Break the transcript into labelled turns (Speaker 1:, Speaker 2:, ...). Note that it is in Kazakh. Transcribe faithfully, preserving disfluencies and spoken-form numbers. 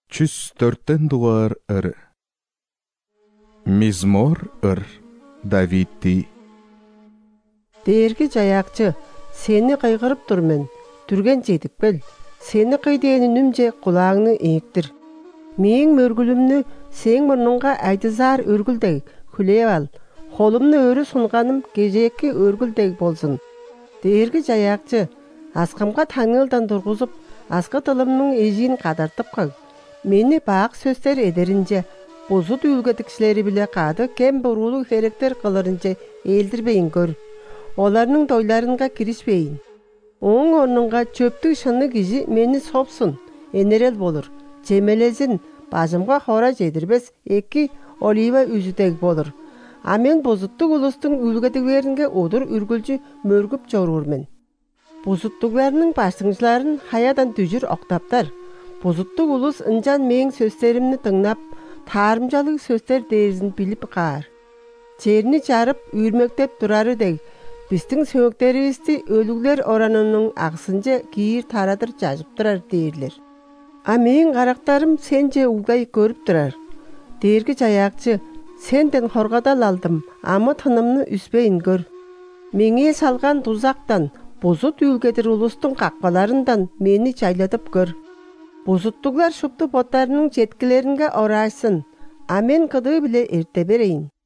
Speaker 1: Чүс төрттен дуар ыр. Мизмор ыр. Давидти.
Speaker 2: Дээрги жаякчы, сени кайгырып тур мен. Түрген жетик бел. Сени кыйдеени нүмже кулаңны ийиктир. Мең мөргүлүмнү сең мурнуңга айтызар өргүлдей хүлеп ал. Холумну өрү сунганым кежекки өргүлдей болсун. Дээрги жаякчы, аскамга таңылдан тургузуп, аскы тылымның эжин кадартып кал. Мени бак сөздөр эдеринже, бузут үлгетикчилери биле кады кем бурулуу херектер кылырынча элдирбейин көр. Оларның дойларынга киришпейин. Оң орнунга чөптүк шыны кижи мени сопсун, энерел болур. Жемелезин, бажымга хора жедирбес эки олива үзүтек болур. А мен бузуттук улустун үлгетиктеринге одур үргүлчү мөргүп жорурмен. Бузуттукларның баштыңчыларын хаядан түжүр октаптар. Бузуттук улус ынжан мең сөздөрүмнү тыңнап, таарымжалык сөздөр дээрин билип каар. Жерни жарып, үйрмөктеп турары дег, биздин сөөктерибизди өлүглөр оранынын аксынча кийир тарадыр жазып турар дейрлер. А мең карактарым сенже улгай көрүп турар. Дээрги жаякчы, сенден хоргадал алдым, ама тынымны үспейин көр. Меңе салган тузактан, бузут үлгедир улустун какпаларындан мени жайлатып көр. Бузуттуклар шупту боттарынын жеткилеринге орайсын, а мен кыды биле эрте берейин.